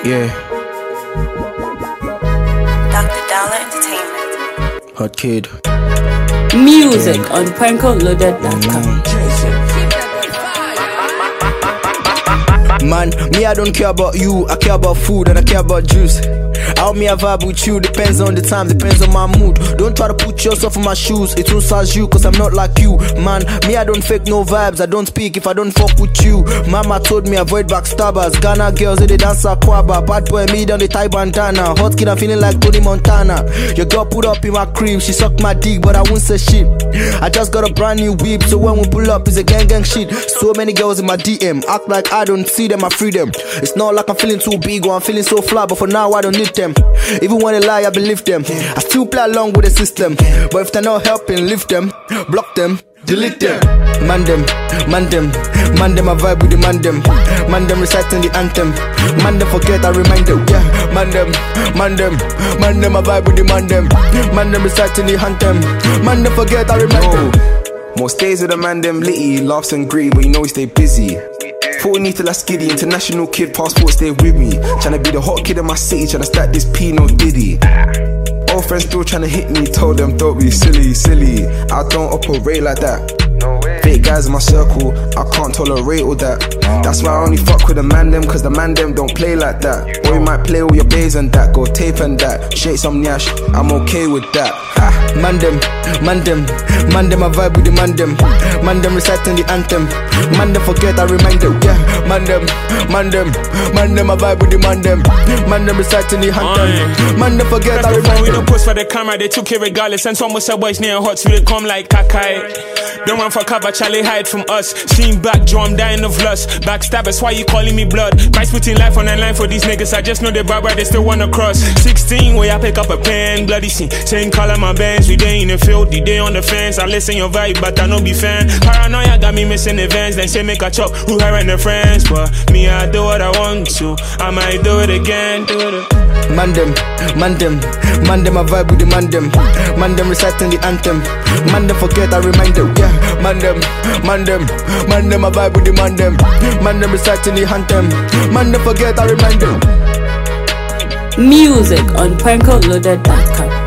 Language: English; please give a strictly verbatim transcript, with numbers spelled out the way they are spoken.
Yeah. Doctor Dollar Entertainment. Hot Kid. Music yeah. on prankle loaded dot com. Man, me I don't care about you, I care about food and I care about juice. How me I vibe with you depends on the time, depends on my mood. Don't try to put yourself in my shoes, it won't size you cause I'm not like you. Man, me I don't fake no vibes, I don't speak if I don't fuck with you. Mama told me avoid backstabbers, Ghana girls they dance aquaba. Bad boy me down the Thai bandana, hot kid I'm feeling like Tony Montana. Your girl put up in my cream, she sucked my dick but I won't say shit. I just got a brand new whip, so when we pull up it's a gang gang shit. So many girls in my D M, act like I don't see them, I free them. It's not like I'm feeling too big or I'm feeling so fly, but for now I don't need them. Even when they lie, I believe them. I still play along with the system, but if they're not helping, leave them, block them, delete them. Man them, man them, man them, I vibe with the man them. Man them reciting the anthem. Man them forget, I remind them. Yeah, man them, man them, man them, I vibe with the man them. Man them reciting the anthem. Man them forget, I remind them. Most days with the man them litty, laughs and greedy, but you know we stay busy. Thought we need to last skiddy, international kid, passport stay with me. Tryna be the hot kid in my city, tryna stack this P, no diddy. Old friends still tryna hit me, told them don't be silly, silly. I don't operate like that. Fake guys in my circle, I can't tolerate all that. That's why I only fuck with the man them, cause the man them don't play like that. Or you might play all your bays and that, go tape and that. Shake some nyash, I'm okay with that. Ha. Man them, man them, man them, I vibe with the man them. Man them reciting the anthem. Man them forget, I remind them. Yeah, man them, man them, man them, I vibe with the man them. Man them reciting the anthem. Man them forget, I remind them. We don't post for the camera, they took it regardless. And some was a boys near hot, so they come like Kakai. Don't run for cover, Charlie hide from us. Seen back, Joe, I'm dying of lust. Backstabbers, why you calling me blood? Price putting life on the line for these niggas. I just know they barber, they still wanna cross. Sixteen, where I pick up a pen, bloody scene. Same color my bands, we day in the field, the day on the fence. I listen your vibe, but I no be fan. Paranoia got me missing events, then say make a chop. Who her and their friends? But me, I do what I want to. I might do it again, do it again. Man them, man them, man them, I vibe with the man them. Man them reciting the anthem. Man them forget, I remind them. Yeah, man them, man them, man them, I vibe with the man them. Man them reciting the anthem. Man them forget, I remind them. Music on prankle loaded dot com.